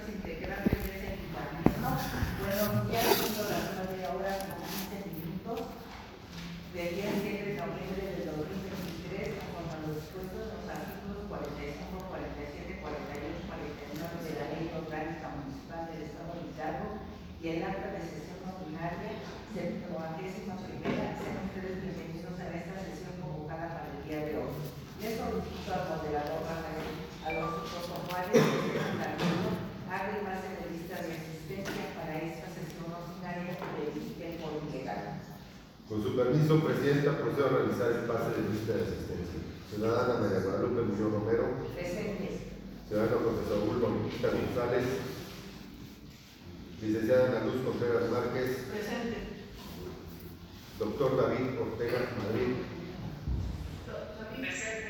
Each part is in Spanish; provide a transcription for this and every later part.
los integrantes de ese equipamiento. Buenos días, siendo las 9 horas con 15 minutos del día 7 de noviembre del 2023, conforme a los dispuestos en los artículos 45, 47, 48, 49 de la Ley Orgánica Municipal del Estado de Hidalgo y el acta de sesión ordinaria 71ª. Sean ustedes bienvenidos a esta sesión convocada para el día de hoy. Les solicito al moderador Rafael Alonso Juárez que haga base de lista de asistencia para esta sesión ordinaria del tiempo ilegal. Con su permiso, Presidenta, procedo a realizar el pase de lista de asistencia. Ciudadana María Guadalupe Muñoz Romero. Presente. Ciudadano José Saúl Bautista González. Licenciada Ana Luz Contreras Márquez. Presente. Doctor David Ortega Madrid. Presente.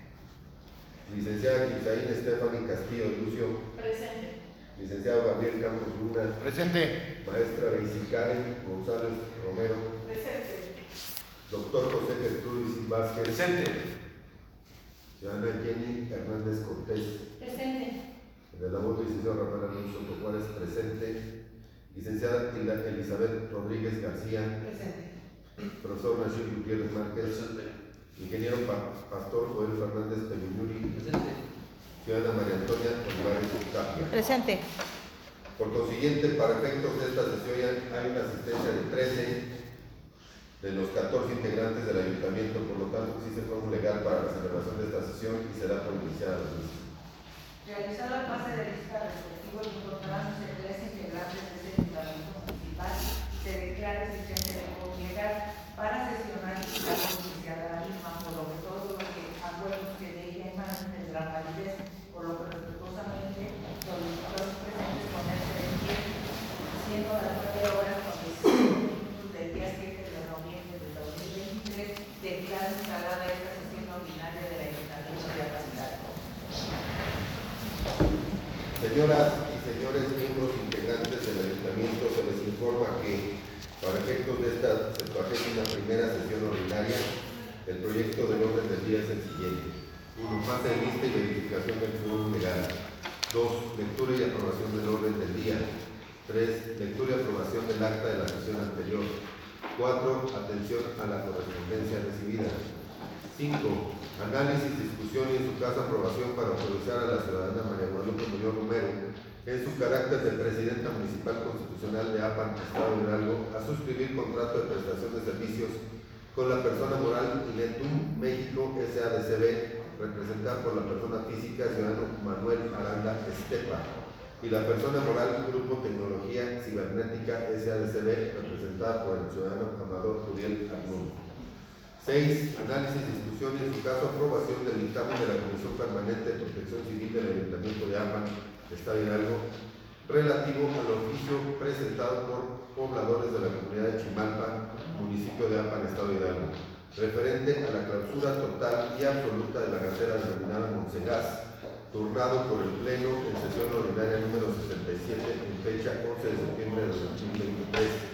Licenciada Gisaín Estefany Castillo Lucio. Presente. Licenciado Gabriel Campos Luna. Presente. Maestra Daisy Karen González Romero. Presente. Doctor José Gertrudis Vázquez. Presente. Ciudadana Jenny Hernández Cortés. Presente. De la voz, licenciado Rafael Alonso Juárez, presente. Licenciada Elizabeth Rodríguez García. Presente. Profesor Nachir Gutiérrez Márquez. Presente. Ingeniero Pastor Joel Fernández Peñuri. Presente. Ciudadana María Antonia Olivares Tapia. Presente. Por consiguiente, para efectos de esta sesión hay una asistencia de 13 de los 14 integrantes del ayuntamiento, por lo tanto existe fórmula legal para la celebración de esta sesión y será por iniciada la misma. Realizado el pase de lista respectivo, incorporándose 3 integrantes de ese ayuntamiento municipal, se declara existente de fórmula legal para sesionar y dar por iniciada la misma, por lo que todos los acuerdos que de ella emanen tendrán validez, por lo que respetuosamente solicito a los presentes ponerse de pie, siendo las 9 horas con 17 minutos del día 7 de noviembre del 2023, declaro instalada esta sesión ordinaria del Ayuntamiento de Hidalgo. Señoras y señores miembros integrantes del ayuntamiento, se les informa que para efectos de esta 71ª sesión ordinaria, el proyecto del orden del día es el siguiente: 1. Pase de lista y verificación del quórum legal. 2. Lectura y aprobación del orden del día. 3. Lectura y aprobación del acta de la sesión anterior. 4. Atención a la correspondencia recibida. 5. Análisis, discusión y en su caso aprobación para autorizar a la ciudadana María Guadalupe Muñoz Romero, en su carácter de presidenta municipal constitucional de APAN, Estado de Hidalgo, a suscribir contrato de prestación de servicios con la persona moral Inetum México S.A.D.C.B., representada por la persona física ciudadano Manuel Aranda Estepa, y la persona moral Grupo Tecnología Cibernética S.A.D.C.B., representada por el ciudadano Amador Uriel Arnón. 6. Análisis, discusión y en su caso aprobación del dictamen de la Comisión Permanente de Protección Civil del Ayuntamiento de APAN, Estado de Hidalgo, relativo al oficio presentado por pobladores de la comunidad de Chimalpa, municipio de APAN, Estado de Hidalgo, referente a la clausura total y absoluta de la cartera denominada Monsegas, turnado por el Pleno en sesión ordinaria número 67 en fecha 11 de septiembre de 2023.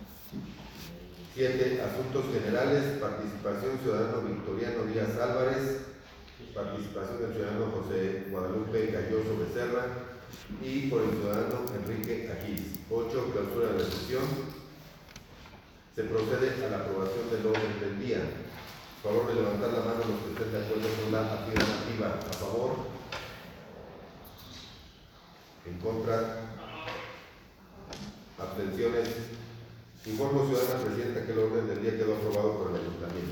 7. Asuntos generales. Participación ciudadano Victoriano Díaz Álvarez. Participación del ciudadano José Guadalupe Galloso Becerra y por el ciudadano Enrique Aguís. 8. Clausura de la sesión. Se procede a la aprobación del orden del día. Por favor de levantar la mano los que estén de acuerdo con la afirmativa. A favor. En contra. Abstenciones. Informo, ciudadana presidenta, que el orden del día quedó aprobado por el ayuntamiento.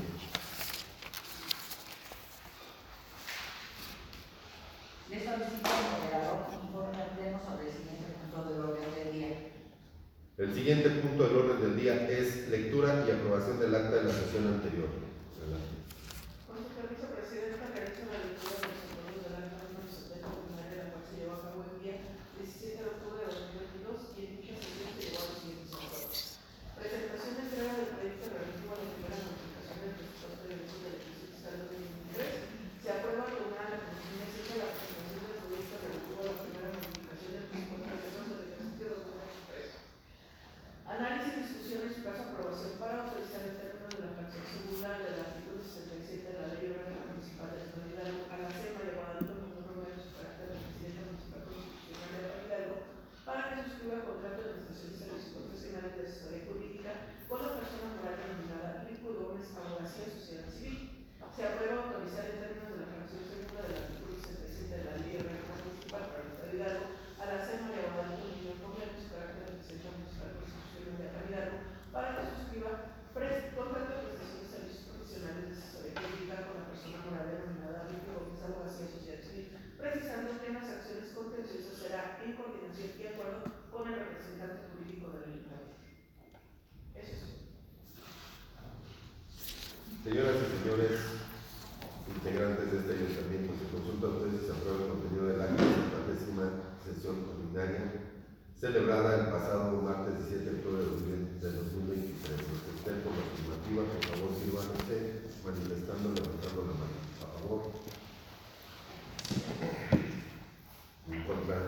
Le solicito al moderador que informe al Pleno sobre el siguiente punto del orden del día. El siguiente punto del orden del día es lectura y aprobación del acta de la sesión anterior. Adelante. Con su permiso, Presidenta, realizo la lectura de los contenidos del acta número 70 ordinaria, la cual se llevó a cabo el día 17 de octubre de 2022 y en dicha sesión se llevó a los siguientes acuerdos. Presentación de entrega del proyecto relativo a la primera modificación del presupuesto de uso del ejercicio fiscal 2023. Se aprueba que una la Comisión exige la presentación del proyecto relativo a la primera modificación del presupuesto de uso del ejercicio 2023. Análisis, discusión y su caso aprobación para autorizar el término de la fracción segunda de suscriba contrato de prestación de servicios profesionales de asesoría jurídica con la persona moral denominada Rico Gómez Abogacía Sociedad Civil. Se aprueba autorizar en términos de la fracción segunda del artículo 67 de la Ley de Régimen Municipal para el Estado de Hidalgo a la SEMA de Guadalupe Unión Comercio su carácter de presidente municipal constitucional de Hidalgo para que suscriba contrato de prestación de servicios profesionales de asesoría jurídica con la persona moral denominada Rico Gómez Abogacía Sociedad Civil, precisando que las acciones contenciosas será en coordinación y acuerdo con el representante jurídico del ayuntamiento. Eso es. Señoras y señores integrantes de este ayuntamiento, se consulta a ustedes si se aprueba el contenido del acta de esta 10ª sesión ordinaria celebrada el pasado martes 17 de octubre de 2023. Los que estén por la afirmativa, por favor, sírvanse manifestando, levantando la mano. A favor. En contra.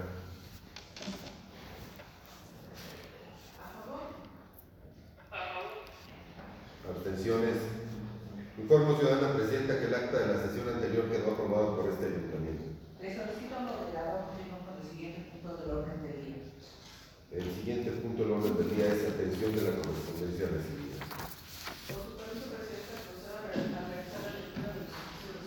Abstenciones. Informo, ciudadana presidenta, que el acta de la sesión anterior quedó aprobado por este ayuntamiento. Le solicito al moderador continuar con el siguiente punto del orden del día. El siguiente punto del orden del día es atención de la correspondencia recibida. Por su permiso, presidenta, procedo a realizar la lectura de los oficios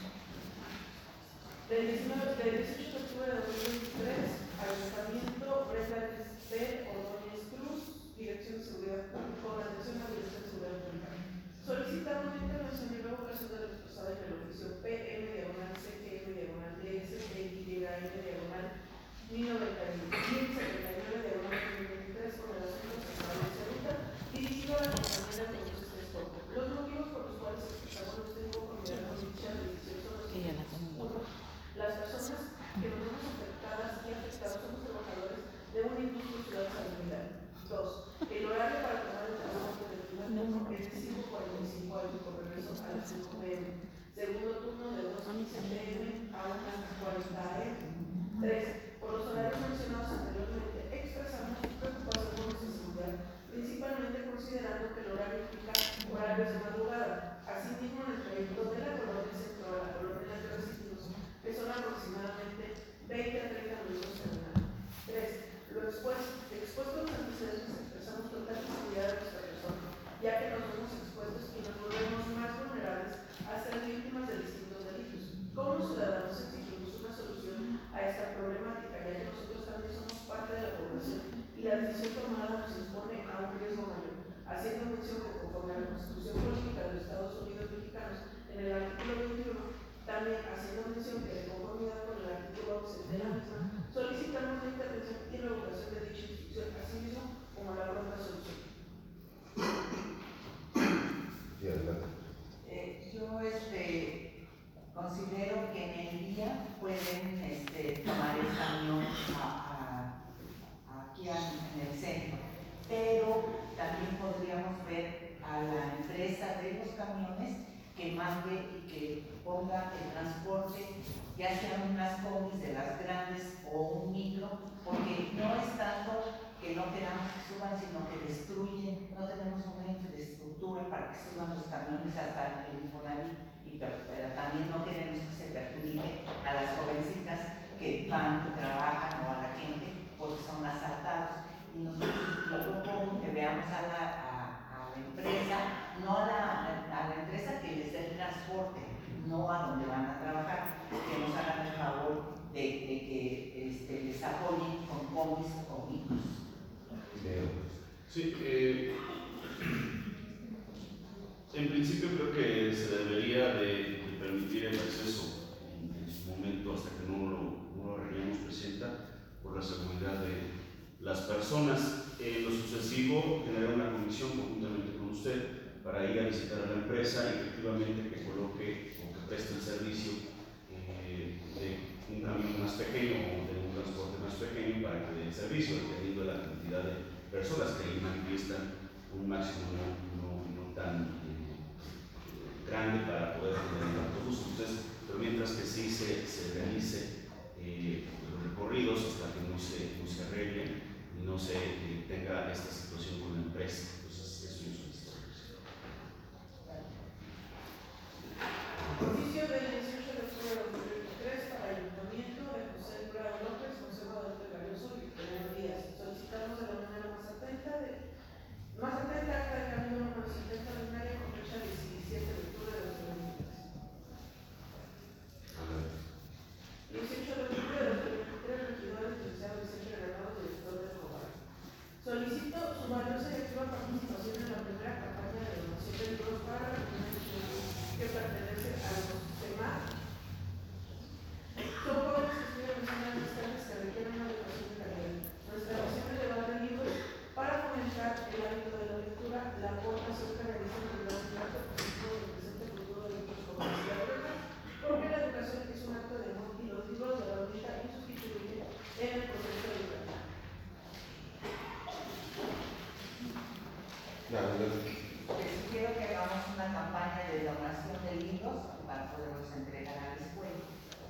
recibidos. Del 18 de octubre de 2023, Ayuntamiento Brenda P. Ordóñez Cruz, Dirección de Seguridad Pública, con atención a la Dirección de Seguridad Pública. Solicitamos la intervención y luego caso de la expresada en el oficio PM-DST-DSI-1099-2023 con el asunto central de salud dirigido a la compañera de los Texcoco. Los motivos por los cuales expresamos nuestra inconformidad con dicha decisión son los siguientes. 1. Las personas que nos vemos afectadas y afectados somos trabajadores de una industria ciudad similar. 2. El horario para tomar el transporte del primer turno es de 5:45 al con regreso a las 5 p.m. Segundo turno de 2:15 p.m. a 1:40 a.m. 3. Por los horarios mencionados anteriormente, expresamos preocupación por nuestra seguridad, principalmente considerando que el horario implica horarios de madrugada. Asimismo, en el trayecto de la colonia centro a la colonia de residentes, que son aproximadamente 20 a 30 minutos caminando. 3. Lo expuesto a los antecedentes expresamos total seguridad de nuestra persona, ya que nos vemos expuestos y nos volvemos más vulnerables a ser víctimas de distintos delitos. Como ciudadanos exigimos una solución a esta problemática, ya que nosotros también somos parte de la población y la decisión tomada nos expone a un riesgo mayor, haciendo mención que conforme a la Constitución Política de los Estados Unidos Mexicanos en el artículo 21, también haciendo mención que de conformidad con el artículo 11 de la misma, solicitamos la intervención y revocación de dicha instrucción, asimismo como la pronta solución. Sí, adelante. Yo considero que en el día pueden tomar el camión aquí en el centro, pero también podríamos ver a la empresa de los camiones que mande y que ponga el transporte, ya sean unas combis de las grandes o un micro, porque no es tanto que no queramos que suban, sino que destruyen, no tenemos una infraestructura para que suban los camiones hasta el Infonavit, pero también no queremos que se perjudique a las jovencitas que van y trabajan o a la gente porque son asaltados. Y nosotros lo propongo que veamos a la empresa, no a la empresa que les dé el transporte, no a donde van a trabajar, que nos hagan el favor de que les apoyen con combis o micros. Sí, en principio creo que se debería de permitir el acceso en su momento hasta que no lo arreglemos, presidenta, por la seguridad de las personas. En lo sucesivo, generar una comisión conjuntamente con usted para ir a visitar a la empresa y efectivamente que coloque o que preste el servicio de un camión más pequeño o de un transporte más pequeño para que dé el servicio, dependiendo de la cantidad de personas que ahí manifiestan un máximo no tan grande para poder tener el autobús. Entonces, pero mientras que sí se realice los recorridos hasta que no se arreglen y no se tenga esta situación con la empresa. Entonces, eso es una historia. Oficio del 18 de octubre de 2023 para el Ayuntamiento de José Prado López, José Guadalupe Galloso y Victoriano Díaz. Solicitamos Claro, Les sugiero que hagamos una campaña de donación de libros para poderlos entregar a la escuela.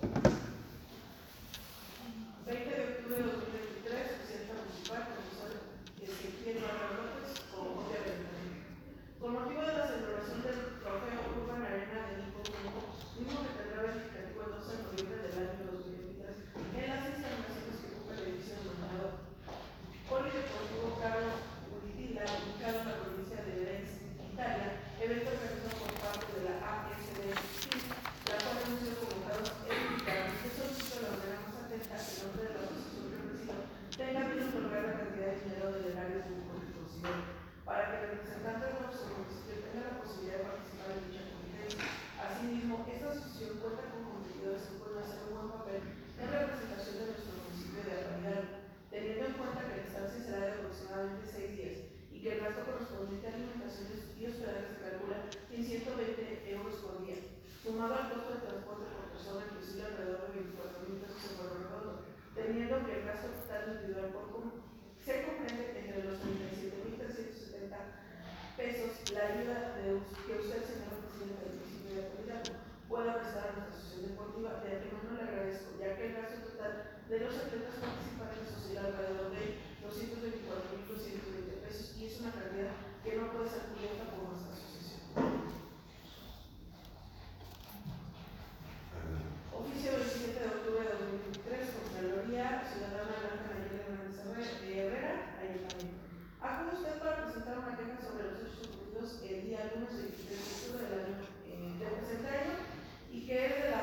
20 de octubre de 2023, presidenta municipal, profesor Ezequiel Barra López, como copia del ayuntamiento. Con motivo de la celebración del trofeo Urban Arena de Nico Grupo, mismo que tendrá verificativo el 12 de noviembre del año 2023, en las instalaciones que ocupa la edición denominado Polideportivo Carlo Ulitila, ubicado en la provincia de Rennes, Italia, evento organizado por parte de la ASD, la cual hemos sido convocados en Italia. Se solicita de la manera más atenta que el nombre de la asociación que presida tenga bien otorgar la cantidad de dinero del erario público que considere, para que el representante de nuestro municipio tenga la posibilidad de participar en dicha competencia. Asimismo, esta asociación cuenta con competidores que pueden hacer un buen papel en representación de nuestro municipio de actualidad, teniendo en cuenta que la estancia será de aproximadamente 6 días y que el gasto correspondiente a alimentación y hospedaje se calcula en 120 euros por día, sumado al costo de transporte por persona, que oscila alrededor de 24,000 pesos en Puerto Redondo, teniendo que el gasto total individual se comprende entre los 37,370 pesos la ayuda que usted, señor presidente del municipio de Actualidad, pueda prestar a nuestra asociación deportiva. De antemano le agradezco, ya que el gasto total de los atletas participantes oscila alrededor de 224,220 pesos y es una cantidad que no puede ser cubierta por nuestra asociación. Oficio 27 de octubre de 2023, Contraloría Ciudadana Blanca Nayeli Hernández Herrera, Ayuntamiento. Acude usted para presentar una queja sobre los hechos ocurridos el día lunes 23 de octubre del año del presente año y que es de la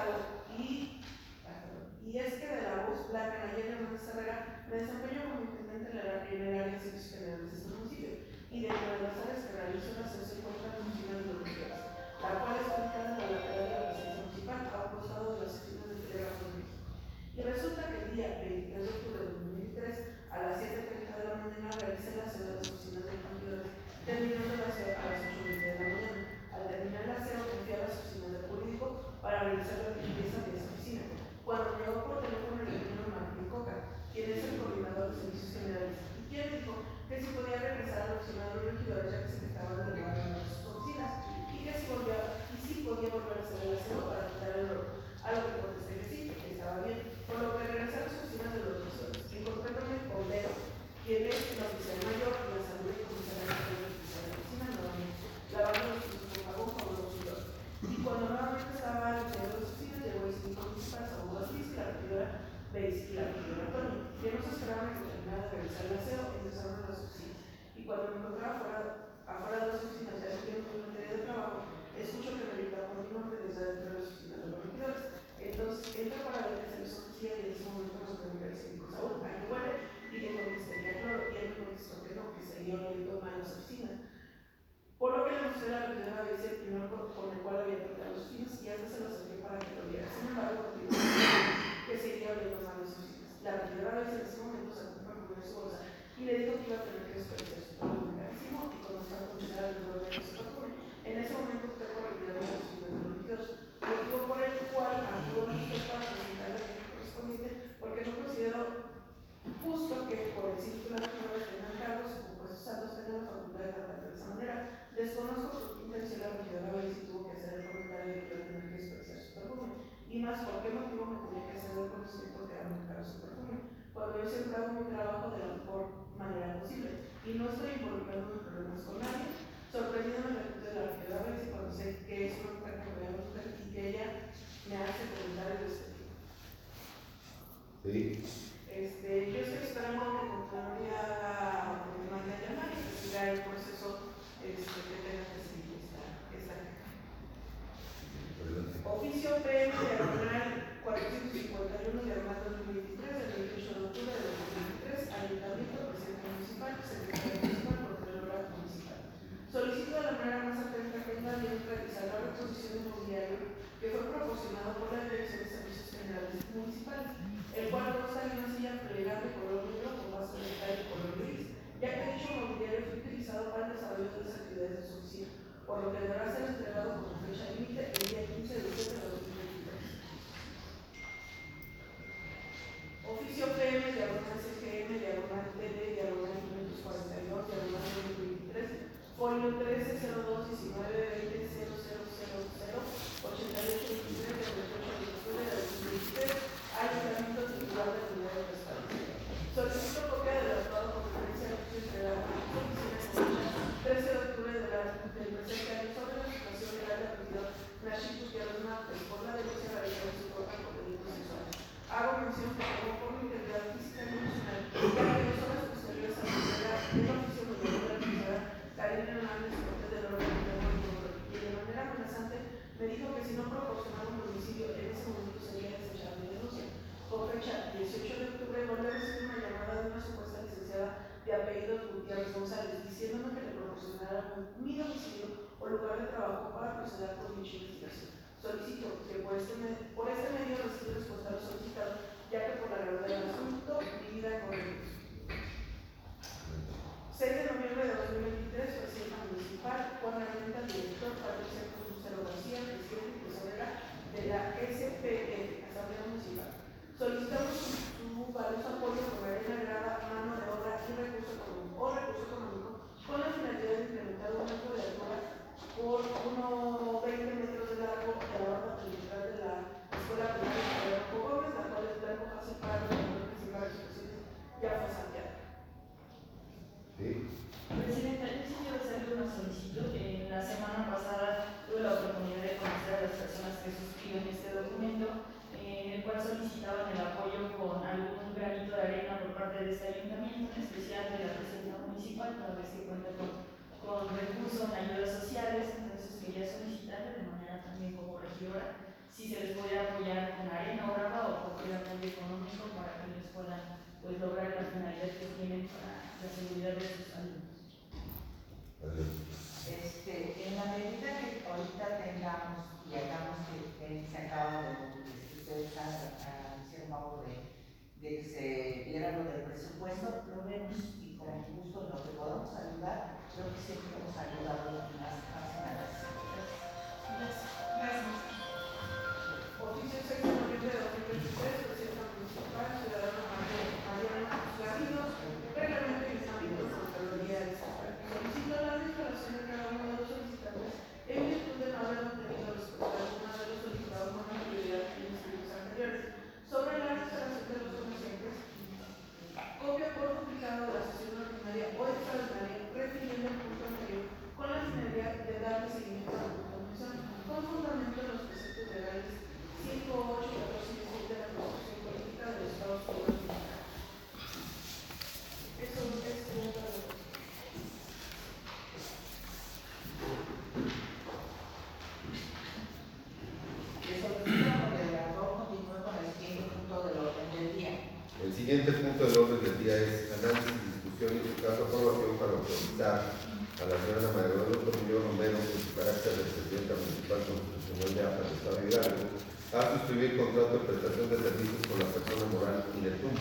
es que de la voz Blanca Nayeli Hernández Herrera me desempeño como intendente en el área de servicios generales de este municipio y dentro de las áreas que realizo la asociación contra las oficinas de los municipales, la cual está ubicada en la lateral de la presidencia municipal a un costado de las oficinas del Telégrafo de México. Y resulta que el día 23 de octubre de 2023 a las 7:30 de la mañana realicé la aseo de las oficinas de cumplidores, terminando la aseo a las 8:20 de la mañana. Al terminar la aseo me fui a las oficinas del jurídico para realizar la limpieza de esa oficina. Cuando me llegó por teléfono el ingeniero Martín Coca, quien es el coordinador de servicios generales, y quien dijo que si podía regresar a la oficina de los regidores ya que se estaban derivando de sus oficinas y que si podía volver a hacer el aseo para quitar el olor. A lo que contesté que sí, que estaba bien, por lo que regresé a las oficinas de los regidores. Encontréndome con Vero, quien es el oficial mayor de la salud y comisaria de la oficina nuevamente, lavando los pisos con jabón fabuloso. Y cuando nuevamente estaba al interior de las oficinas, llegó el síndico municipal, Saúl Luis, y la regidora Beis y la regidora Antonio, que nos esperaban a que terminara de realizar el aseo y empezaron a las oficinas. Y cuando me encontraba afuera de las oficinas, ya que en materia de trabajo, escucho que me grita por mi nombre desde dentro de las oficinas de los regidores. Entonces entra para ver que se les ofrecía y en ese momento nos pregunté al síndico Saúl, ¿a qué huele? Y le contesté que a cloro, y él me contestó que no, que seguía oliendo mal las oficinas. Por lo que le mostré la regidora Beis el primer con el cual había tratado los oficinas y hasta se lo acerqué para que lo viera. Sin embargo, que seguía oliendo mal las oficinas. La regidora Beis en ese momento se ocupa con su bolsa y le dijo que iba a tener que desperdiciar su perfume carísimo y comenzó a considerar el dolor de su perfume. En ese momento usted por retirar de los oficinas de los regidores, motivo por el cual actuó usted para presentar la queja correspondiente, porque no considero justo que por el sitio de las regidores tengan cargos y compuestos altos tengan la facultad de tratar de esa manera. Desconozco por qué intención la regidora Beis tuvo que hacer el comentario de que iba a tener que despreciar su perfume. Y más, ¿por qué motivo me tenía que hacer el conocimiento que era muy caro su perfume? Cuando yo siempre hago mi trabajo de la mejor manera posible y no estoy involucrando en problemas con nadie. Sorprendido me repito de la regidora Beis cuando sé que es una mujer que voy a buscar y que ella me hace comentarios de este tipo. Sí. Yo estoy esperando que Contraloría haga la llamada y que siga el proceso que tenga que seguir esta queja. Oficio PM diagonal 451 diagonal 2023 del 28 de octubre de 2023, Ayuntamiento, Presidente Municipal, Secretario Municipal, Contralora Municipal. Solicito de la manera más atenta que también realizar la reposición de mobiliario que fue proporcionado por la Dirección de Servicios Generales Municipales, el cual consta de una silla plegable color negro con base de metal color gris, ya que dicho mobiliario fue utilizado para el desarrollo de las actividades de su oficina, por lo que deberá ser entregado como fecha límite el día 15 de diciembre de 2023. Oficio PM diagonal CGM diagonal TD diagonal 542 diagonal 2023 Poli apellidos Gutiérrez González, diciéndome que le proporcionara mi domicilio o lugar de trabajo para proceder con dicha investigación. Solicito que por este medio reciba respuesta a lo solicitado, ya que por la gravedad del asunto mi vida corre riesgo. 6 de noviembre de 2023, Presidenta Municipal, Juan Armenta, Director, Patricia Cruz Lucero García, Presidente y Tesorera de la SPF, Asamblea Municipal. Solicitamos su valioso apoyo con arena grada, mano de obra y recurso económico con la finalidad de implementar un metro de altura por 1,20 metros de largo de la banda perimetral de la Escuela Primaria de Gómez, la cual el plano fase para los principales expresiones ya fue santeado. Sí. Presidenta, yo sí quiero hacerle una solicitud. La semana pasada tuve la oportunidad de conocer a las personas que suscriben este documento, en el cual solicitaban el apoyo con algún granito de arena por parte de este ayuntamiento, en especial de la Presidencia Municipal, toda vez que cuenta con recursos en ayudas sociales. Entonces quería solicitarle de manera también como regidora si se les podía apoyar con arena o grava o cualquier apoyo económico para que ellos puedan pues lograr la finalidad que tienen para la seguridad de sus alumnos. En la medida que ahorita tengamos y hagamos que se acaba de ustedes hicieron favor de que se viera lo del presupuesto, lo vemos y con gusto en lo que podamos ayudar, creo que siempre hemos ayudado a las personas. Gracias. Oficio 6 de noviembre de 2023, Presidenta Municipal, Ciudadana Mariana Garrido, reglamento y examen de Contraloría de Estado. Solicito la declaración de cada uno de los solicitantes en virtud de no haber obtenido respuesta alguna de los solicitados con anterioridad en inscritos anteriores sobre la declaración de los comerciantes, copia por duplicado de la sesión ordinaria o extraordinaria, refiriendo el punto anterior con la finalidad de darle seguimiento a la comisión con fundamento en los preceptos legales 5, 8, 14 y 17 de la Constitución Política del Estado Unidos. Eso es todo. El siguiente punto del orden del día es análisis, discusión y en su caso aprobación para autorizar a la señora María Guadalupe Muñoz Romero, en su carácter de Presidenta Municipal Constitucional de APA del Estado de Hidalgo, a suscribir contrato de prestación de servicios con la persona moral Inetum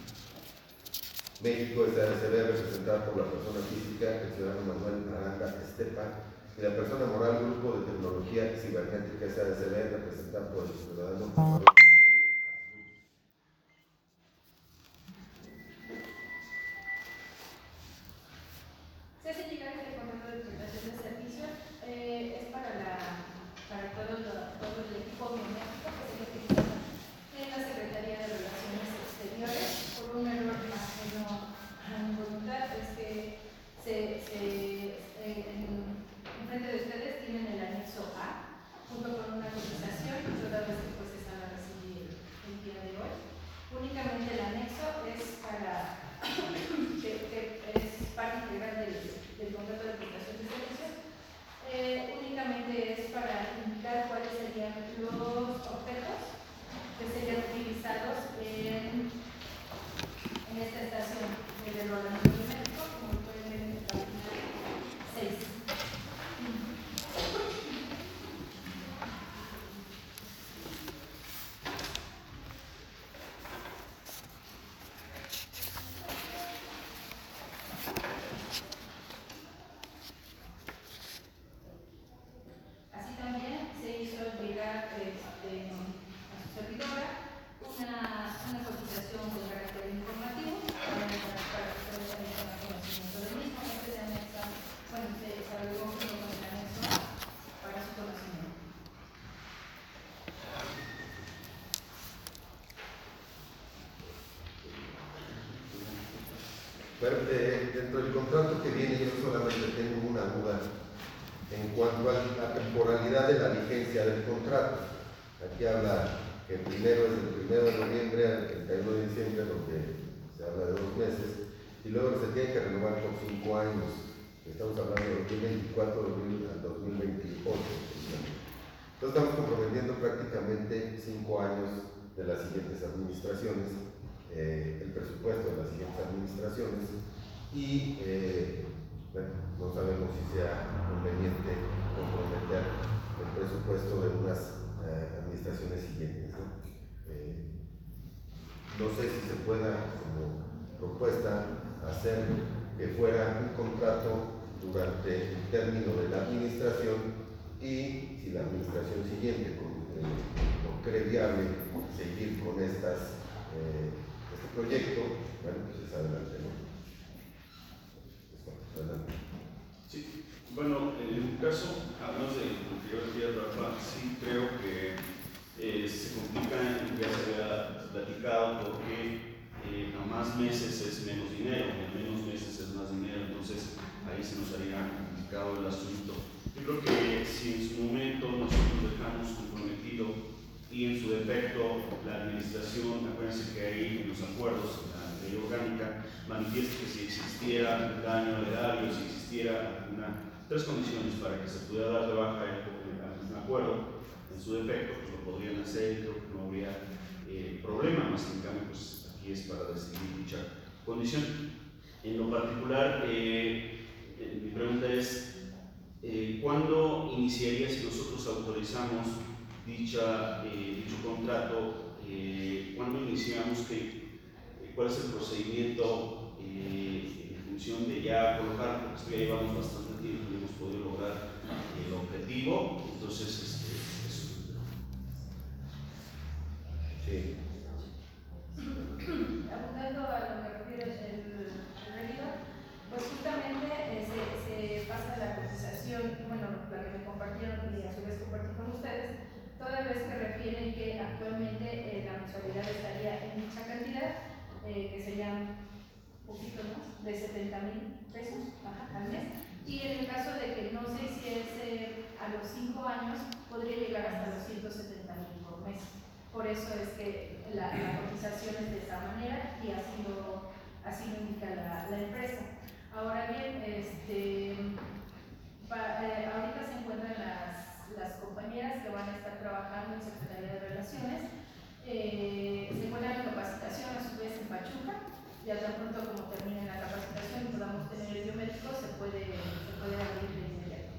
México S.A.S.B. representada por la persona física, el ciudadano Manuel Aranda Estepa, y la persona moral Grupo de Tecnología Cibernética S.A.S.B. representada por el ciudadano Manuel. Se hace llegar este contrato de prestación de servicios, es para todo el equipo biomédico que se utiliza en la Secretaría de Relaciones Exteriores. Por un error ajeno a mi voluntad, es que enfrente de ustedes tienen el anexo A, junto con una cotización, toda vez que pues están a recibir el día de hoy. Únicamente el anexo es para que es parte integral del contrato de prestación de servicios. Únicamente es para indicar cuáles serían los objetos que serían utilizados en esta estación del ordenamiento biomédico, como pueden ver en la página 6. Así también se hizo llegar a su servidora una cotización con carácter informativo para que ustedes también tengan conocimiento del mismo. Este se anexa, bueno, se agregó junto con el anexo para su conocimiento. Bueno, dentro del contrato que viene yo solamente tengo una duda en cuanto a la temporalidad de la vigencia del contrato. Aquí habla que el primero es del 1 de noviembre al 31 de diciembre, donde se habla de 2 meses, y luego se tiene que renovar por 5 años. Estamos hablando de 2024 al 2028. Entonces estamos comprometiendo prácticamente 5 años de las siguientes administraciones, el presupuesto de las siguientes administraciones, y bueno, no sabemos si sea conveniente comprometer el presupuesto de unas administraciones siguientes, ¿no? No sé si se pueda, como propuesta, hacer que fuera un contrato durante el término de la administración, y si la administración siguiente no cree viable seguir con este proyecto, bueno, pues es adelante, ¿no? Adelante. Sí, bueno, en un caso, además de lo que yo decía, Rafa, sí creo que se complica, ya se había platicado, porque a más meses es menos dinero, a menos meses es más dinero, entonces ahí se nos haría complicado el asunto. Yo creo que si en su momento nosotros dejamos comprometido y en su defecto la administración, acuérdense que ahí en los acuerdos, en la ley orgánica, manifiesta que si existiera un daño al erario, si existiera tres condiciones para que se pudiera dar de baja un acuerdo, en su defecto, pues lo podrían hacer y creo que no habría problema, más en cambio, pues aquí es para decidir dicha condición. En lo particular, mi pregunta es, ¿cuándo iniciaría, si nosotros autorizamos dicho contrato, cuándo iniciamos, cuál es el procedimiento en función de ya colocar, porque esto ya llevamos bastante tiempo y hemos podido lograr el objetivo? Entonces, eso. Sí. Abundando a lo que refiere el regidor, pues justamente se pasa la cotización, bueno, la que me compartieron y a su vez compartí con ustedes, toda vez que refieren que actualmente la mensualidad estaría en dicha cantidad, que serían un poquito más, de 70,000 pesos al mes, y en el caso de que no se hiciese a los 5 años, podría llegar hasta los 170,000 por mes. Por eso es que la cotización es de esta manera y así lo indica la empresa. Ahora bien, ahorita se encuentran las compañeras que van a estar trabajando en Secretaría de Relaciones, se encuentran en capacitación a su vez en Pachuca. Ya tan pronto como termine la capacitación y podamos tener el biométrico, se puede abrir de inmediato.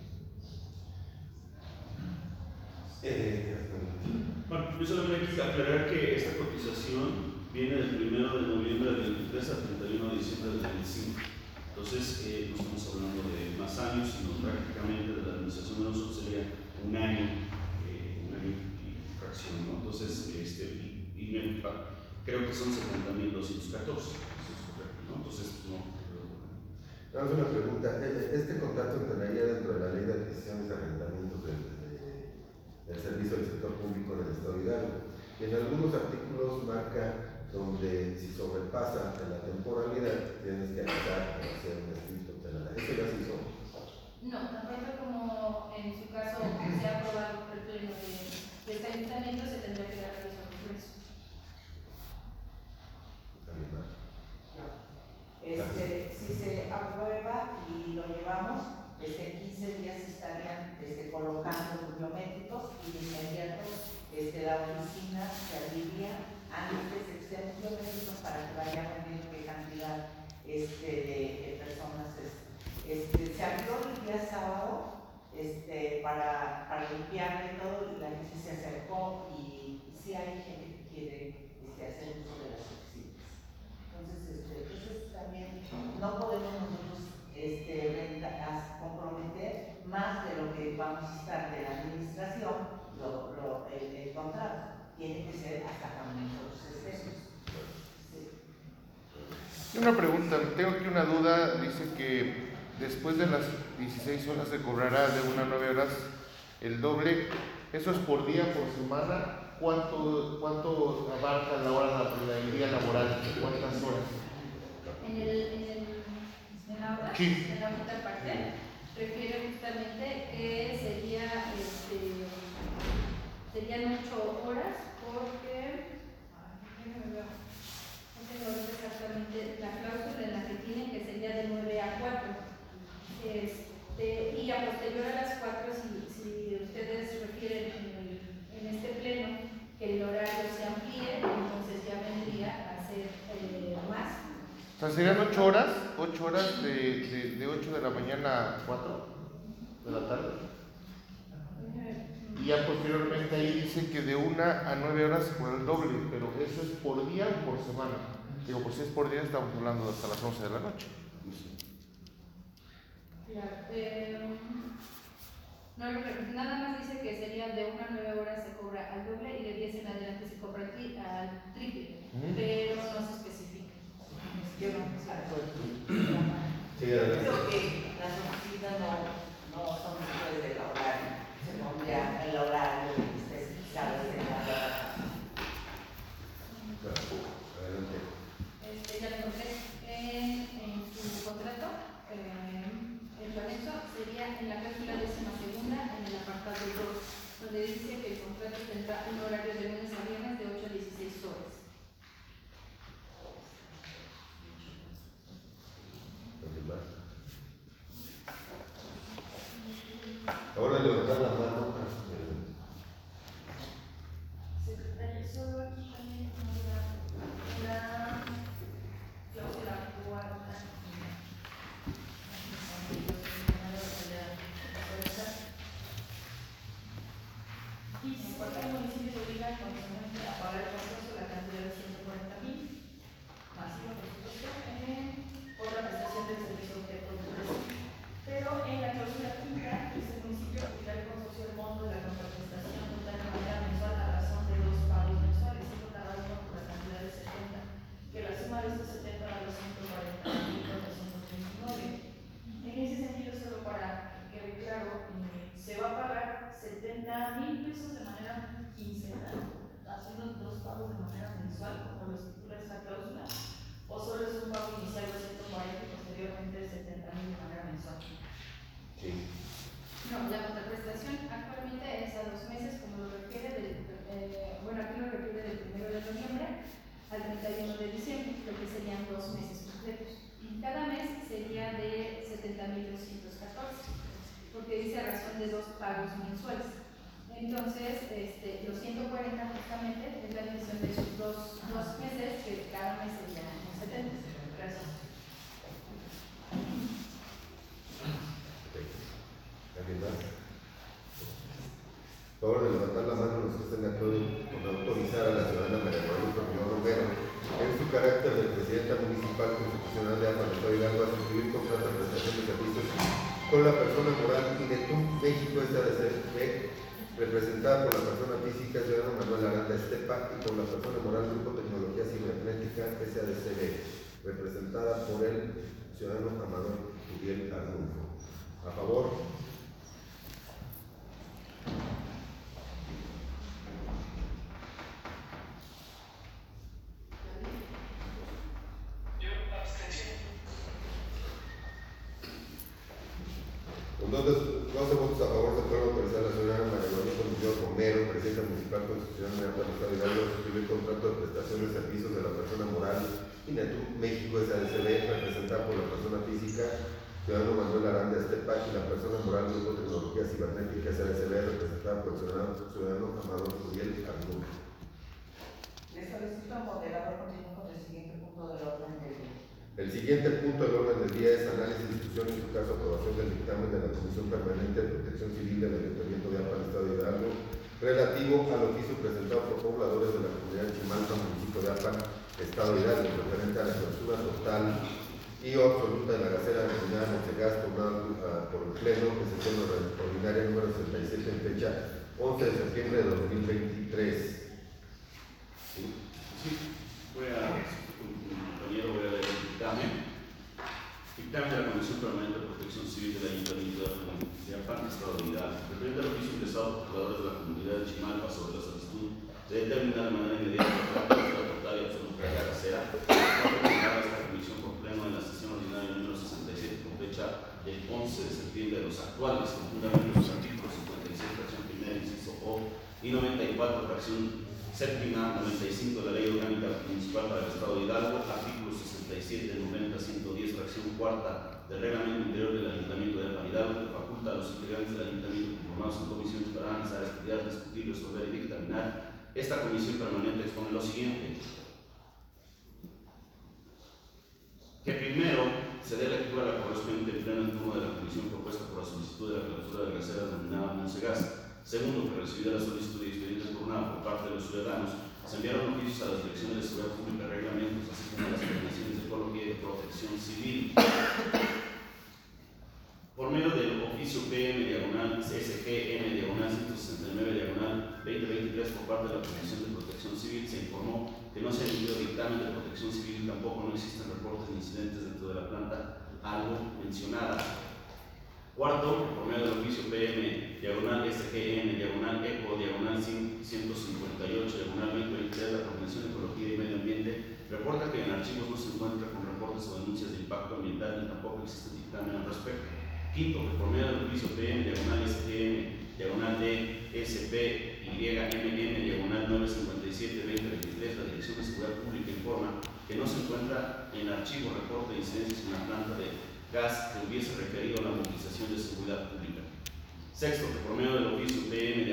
Bueno, yo solamente quisiera aclarar que esta cotización viene del 1 de noviembre del 23 al 31 de diciembre del 25. Entonces, no estamos hablando de más años, sino prácticamente de la administración de nosotros sería un año y fracción, ¿no? Entonces, creo que son 70,214. ¿No? Entonces, no. Vamos a una pregunta. ¿Este contrato entraría dentro de la ley de adquisiciones y arrendamientos del servicio del sector público en el Estado de Hidalgo? Y en algunos artículos marca donde si sobrepasa en la temporalidad tienes que avisar o hacer un escrito penal. ¿Eso ya se hizo? No, tan pronto como en su caso se ha aprobado por el pleno de este ayuntamiento, se tendría que dar aviso al Congreso. Si se aprueba y lo llevamos, 15 días estarían colocando los biométricos y de inmediato la oficina se abriría antes de que estén los biométricos para que vayan viendo qué cantidad de personas es. Se abrió el día sábado para limpiarle todo, y la gente se acercó y sí hay gente que quiere hacer uso de las oficinas. Entonces también no podemos nosotros comprometer más de lo que vamos a estar de la administración, el contrato. Tiene que ser hasta cuando nosotros estemos. Sí. Una pregunta, tengo aquí una duda. Dice que después de las 16 horas se cobrará de 1 a 9 horas el doble. ¿Eso es por día, por semana? ¿Cuánto abarca la hora del día laboral? ¿Cuántas horas? En la hora, sí. En la otra parte, refiere justamente que serían 8 horas porque, no tengo ahorita exactamente la cláusula en la que tienen, que sería de 9 a 4. Y a posterior a las 4, si ustedes refieren en este pleno que el horario se amplíe, entonces ya vendría a ser más. O sea, serían 8 horas de 8 de la mañana a 4 de la tarde. Y ya posteriormente ahí dice que de 1 a 9 horas por el doble, pero eso es por día o por semana. Digo, pues si es por día estamos hablando hasta las 11 de la noche. No, nada más dice que sería de 1 a 9 horas se cobra al doble y de 10 en adelante se cobra al triple, pero no se especifica. Yo no Sí, creo que las oficinas no son después del horario, se pondría el horario especificado en la hora. adelante. Ya lo encontré en su contrato. El anexo sería en la cláusula 12ª, en el apartado 2, donde dice que el contrato tendrá un horario de lunes a viernes de 8 a 16 horas. Ahora levantar la mano. Secretario, solo aquí también la cláusula 4. Y si cualquier municipio se obliga constantemente a pagar el consorcio la cantidad de 140,000, masivo por supuesto, por la prestación del servicio objeto de precio. Pero en la cláusula 5 dice el municipio aplicar el consorcio el monto de la contraprestación total de manera mensual a razón de 2 pagos mensuales, siendo cada uno por la cantidad de 70, que la suma de estos 70 da los 140,429. En ese sentido, solo para que quede claro, se va a pagar 70,000 pesos de manera quincenal, haciendo 2 pagos de manera mensual, como lo estipula esta cláusula, o solo es un pago inicial de 140 y posteriormente 70,000 de manera mensual. Sí. No, la contraprestación actualmente es a 2 meses, como lo refiere aquí lo refiere del 1 de noviembre al 31 de diciembre, lo que serían 2 meses completos. Cada mes sería de 70,214, porque dice a razón de 2 pagos mensuales. Entonces, los 140 justamente es la división de esos dos meses, que cada mes serían 70. Gracias. ¿Alguien más? Por favor de levantar la mano los que estén de acuerdo con autorizar a la ciudadana María Guadalupe Muñoz Romero, en su carácter de presidenta municipal constitucional de APA de Estado Hidalgo, a suscribir contrato de prestación de servicios con la persona moral Inetum México S.A.D.C.B., representada por la persona física ciudadano Manuel Aranda Estepa, y por la persona moral Grupo Tecnología Cibernética S.A.D.C.B., representada por el ciudadano Amador Uriel Arnulfo. A favor. Entonces, 12 votos a favor, se puede autorizar a la ciudadana María Guadalupe Muñoz Romero, presidenta municipal constitucional de APA de Estado Hidalgo, a suscribir contrato de prestación de servicios de la persona moral Inetum México S.A.D.C.B., representada por la persona física ciudadano Manuel Aranda Estepa, y la persona moral Grupo Tecnología Cibernética S.A.D.C.B., representada por el ciudadano Amador Uriel Arnulfo. Les solicito a moderador continuar con el siguiente punto del orden del día. El siguiente punto del orden del día es análisis, discusión y en su caso aprobación del dictamen de la Comisión Permanente de Protección Civil del Ayuntamiento de APA del Estado de Hidalgo relativo al oficio presentado por pobladores de la comunidad de Chimalpa, municipio de APA, Estado de Hidalgo, referente a la clausura total y o absoluta de la gasera denominada Montegas por el Pleno de sesión ordinaria número 67 en fecha 11 de septiembre de 2023. Sí, voy a leer el dictamen. Dictamen de la Comisión Permanente de Protección Civil del Ayuntamiento de APA, Estado de Hidalgo. Referente al oficio ingresado por pobladores de la comunidad de Chimalpa sobre la solicitud de determinar de manera inmediata la total y absoluta de la casera, esta comisión por pleno en la sesión ordinaria número 67 con fecha del 11 de septiembre de los actuales, conjuntamente los artículos 56, fracción primera, inciso O, y 94, fracción séptima, 95 de la Ley Orgánica Municipal para el Estado de Hidalgo, artículos 67, 90, 110, fracción cuarta del Reglamento Interior del Ayuntamiento de APA Hidalgo, que faculta a los integrantes del Ayuntamiento conformados en comisiones para analizar, estudiar, discutir, resolver y dictaminar. Esta comisión permanente expone lo siguiente. se dé lectura a la correspondiente en pleno turno de la comisión propuesta por la solicitud de la clausura de gasera denominada Monsegas. Segundo, que recibida la solicitud de expediente turnado por parte de los ciudadanos, se enviaron oficios a las direcciones de seguridad pública, reglamentos, así como a las coordinaciones de ecología y de protección civil. Por medio del oficio PM/SGM/169/2023 por parte de la Comisión de Protección Civil, se informó que no se ha emitido dictamen de protección civil y tampoco no existen reportes de incidentes dentro de la planta algo mencionada. Cuarto, por medio del oficio PM/SGM/ECO/158/2023, la Coordinación de Ecología y Medio Ambiente reporta que en archivos no se encuentra con reportes o denuncias de impacto ambiental ni tampoco existe dictamen al respecto. Quinto, que por medio del oficio PM/SGM/DSPYMM/957/2023, la Dirección de Seguridad Pública informa que no se encuentra en archivo reporte de incidencias en la planta de gas que hubiese requerido la movilización de seguridad pública. Sexto, que por medio del oficio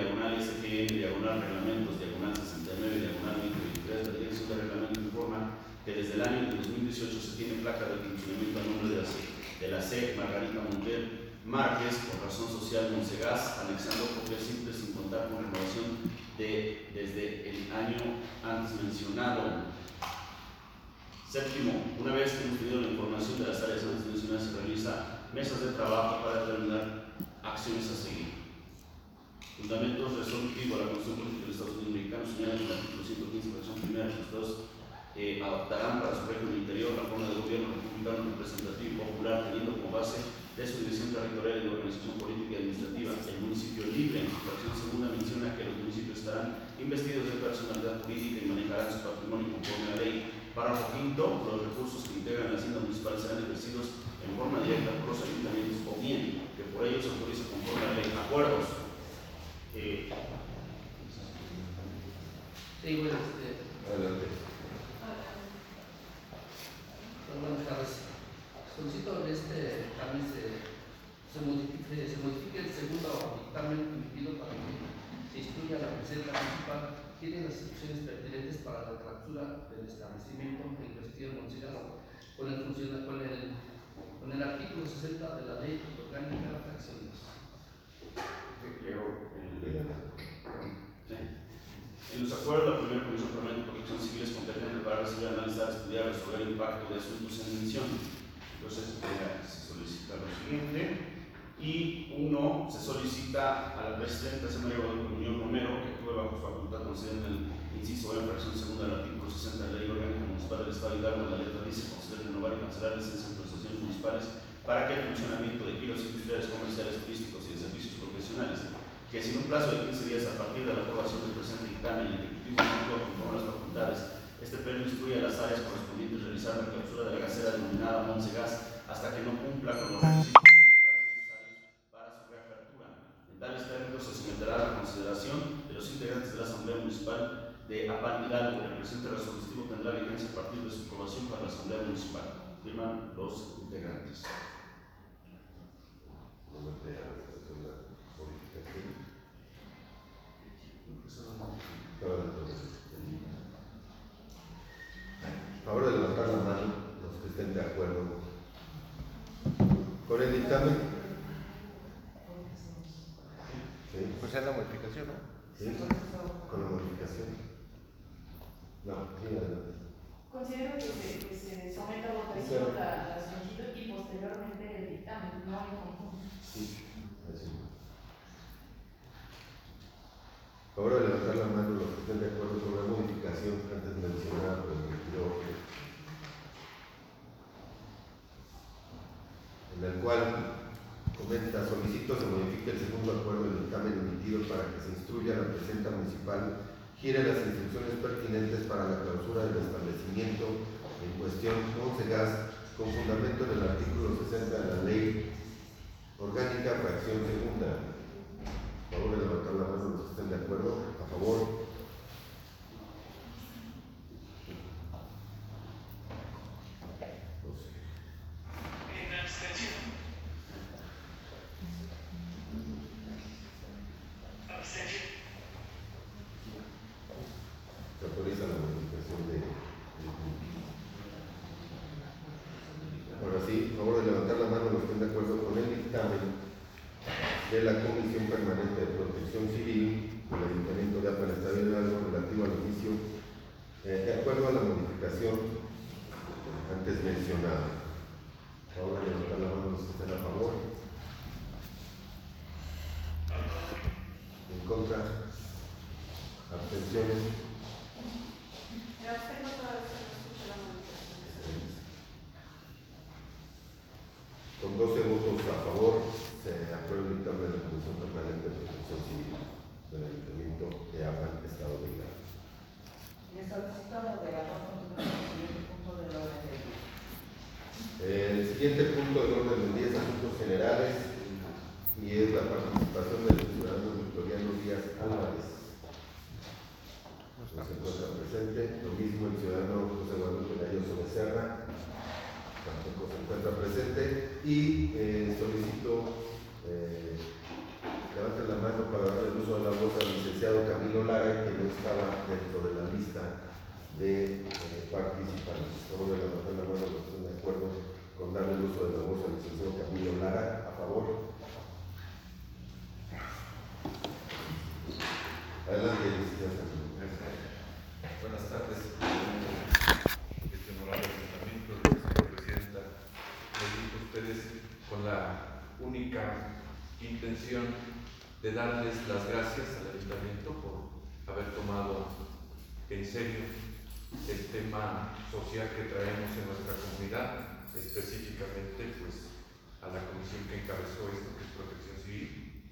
PM/SGM/reglamentos/69/2023, la Dirección de Reglamento informa que desde el año 2018 se tiene placa de funcionamiento a nombre de la C. Margarita Montiel Márquez, por razón social Monsegas, anexando copias simples sin contar con renovación desde el año antes mencionado. Séptimo, una vez que hemos tenido la información de las áreas antes mencionadas, se realiza mesas de trabajo para determinar acciones a seguir. Fundamentos resolutivos a la Constitución Política del Estado Unidos Mexicano señalan en el artículo 115, fracción primera, que los estados adoptarán para su régimen interior la forma de gobierno republicano representativo y popular, teniendo como base de su división territorial y de organización política y administrativa el municipio libre. En su fracción segunda menciona que los municipios estarán investidos de personalidad jurídica y manejarán su patrimonio conforme a la ley. Párrafo quinto, los recursos que integran la hacienda municipal serán ejercidos en forma directa por los ayuntamientos o bien que por ellos se autoriza conforme a la ley. Acuerdos. Sí, bueno, Adelante. buenas tardes. Solicito en este dictamen se modifique el segundo dictamen emitido para que se instruya la presidenta municipal. Tiene las instrucciones pertinentes para la clausura del establecimiento en cuestión considerado con el artículo 60 de la ley orgánica fracción 2. En los acuerdos, la primera Comisión Permanente de Protección Civil es competente para recibir, analizar, estudiar, resolver el impacto de asuntos en mención. Entonces, se solicita lo siguiente. Y uno, se solicita a la presidenta María Guadalupe Muñoz Romero, que actúe bajo su facultad concedida en el inciso B, fracción segunda del artículo 60 de la Ley Orgánica Municipal del Estado de Hidalgo. La letra dice: conceder, renovar y cancelar licencias de asociaciones municipales para que el funcionamiento de giros industriales, comerciales, turísticos y de servicios profesionales, que sin un plazo de 15 días a partir de la aprobación del presente dictamen, el Ejecutivo no conforme las facultades, este pleno instruye a las áreas correspondientes a realizar la clausura de la gasera denominada Monsegas hasta que no cumpla con los requisitos municipales necesarios para su reapertura. En tales términos se someterá a la consideración de los integrantes de la Asamblea Municipal de Apán Hidalgo. El presente resolutivo tendrá vigencia a partir de su aprobación para la Asamblea Municipal. Firman los integrantes. Ahora levantar la mano los que estén de acuerdo con el dictamen. ¿Sí? Pues es la modificación, ¿no? ¿Sí? Con la modificación. No, sí, adelante. Considero que se someta a votación la solicitud y posteriormente el dictamen, no en conjunto. Sí, así. Ahora levantar la mano los que estén de acuerdo con la modificación antes mencionada por el regidor, en el cual comenta: solicito se modifique el segundo acuerdo del dictamen emitido para que se instruya a la presidenta municipal, gire las instrucciones pertinentes para la clausura del establecimiento en cuestión Monsegas, con fundamento en el artículo 60 de la Ley Orgánica fracción segunda. Por favor, de levantar la mano los que estén de acuerdo. A favor. Se autoriza la modificación de. Ahora sí, por favor de levantar la mano los que estén de acuerdo con el dictamen de la Comisión Permanente de Protección Civil del Ayuntamiento de Apan, Estado de Hidalgo, relativo al inicio, de acuerdo a la modificación antes mencionada. Ahora levantar la mano los que estén a favor. En contra. Abstenciones. Me abstengo toda vez que no escucho la modificación. Con 12 votos a favor, se aprueba el dictamen de la Comisión Permanente de Protección Civil del Ayuntamiento de Apan, Estado de Hidalgo. Les solicito a moderador continuar con el siguiente punto del orden del día. El siguiente punto del orden del día es asuntos generales y es la participación del ciudadano Victoriano Díaz Álvarez. No se encuentra presente. Lo mismo el ciudadano José Guadalupe Galloso Becerra, tampoco se encuentra presente. Y solicito levanten la mano para darle el uso de la voz al licenciado Camilo Lara, que no estaba dentro de la lista de participantes. Por favor, levantar la mano los que estén de acuerdo con darle el uso de la voz al licenciado Camilo Lara. A favor. Adelante, licenciado Camilo. Buenas tardes, este honorable ayuntamiento, señora presidenta. Les digo a ustedes con la única intención de darles las gracias al ayuntamiento por haber tomado en serio el tema social que traemos en nuestra comunidad, específicamente pues a la comisión que encabezó esto, que es Protección Civil.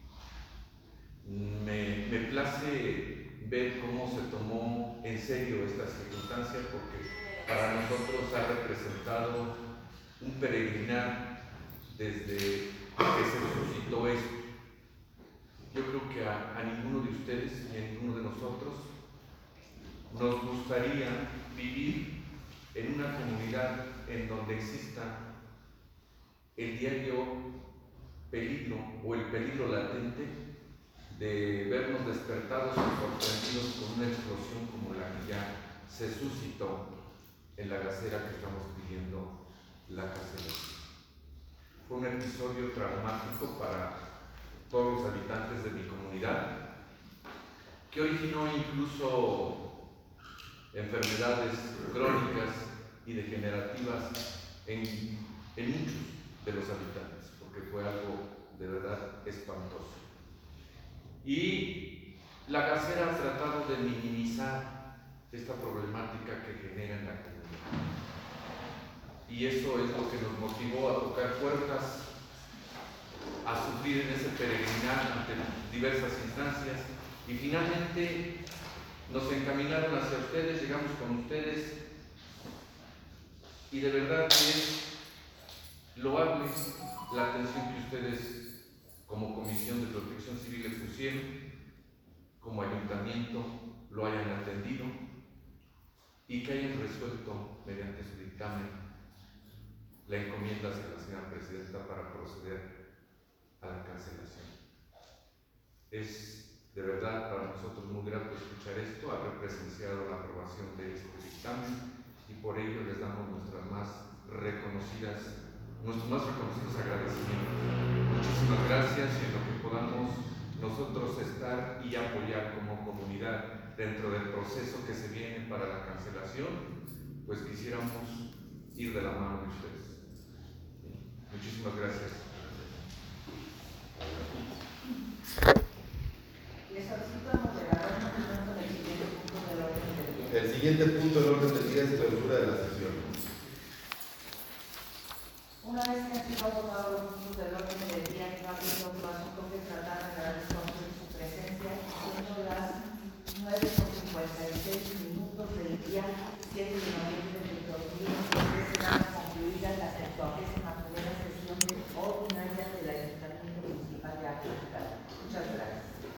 Me place ver cómo se tomó en serio esta circunstancia, porque para nosotros ha representado un peregrinar desde que se suscitó esto. Yo creo que a ninguno de ustedes y a ninguno de nosotros nos gustaría vivir en una comunidad en donde exista el diario peligro o el peligro latente de vernos despertados y sorprendidos con una explosión como la que ya se suscitó en la gasera que estamos pidiendo la cancelación. Fue un episodio traumático para todos los habitantes de mi comunidad, que originó incluso enfermedades crónicas y degenerativas en muchos de los habitantes, porque fue algo de verdad espantoso. Y la gasera ha tratado de minimizar esta problemática que genera en la comunidad. Y eso es lo que nos motivó a tocar puertas, a sufrir en ese peregrinar ante diversas instancias, y finalmente nos encaminaron hacia ustedes, llegamos con ustedes, y de verdad que es loable la atención que ustedes como Comisión de Protección Civil le pusieron, como ayuntamiento lo hayan atendido y que hayan resuelto mediante su dictamen la encomienda hacia la señora presidenta para proceder a la cancelación. Es de verdad para nosotros muy grato escuchar esto, haber presenciado la aprobación de este dictamen, y por ello les damos nuestros más reconocidos agradecimientos. Muchísimas gracias, y en lo que podamos nosotros estar y apoyar como comunidad dentro del proceso que se viene para la cancelación, pues quisiéramos ir de la mano de ustedes. Muchísimas gracias. Les solicito a moderador continuar con el siguiente punto del orden del día. El siguiente punto del orden del día es clausura de la sesión. Una vez que han sido votados los puntos del orden del día, no habiendo otro asunto que tratar, agradezco a ustedes su presencia, siendo las 9:56 del día 7 de noviembre del 2023, serán concluidas las 78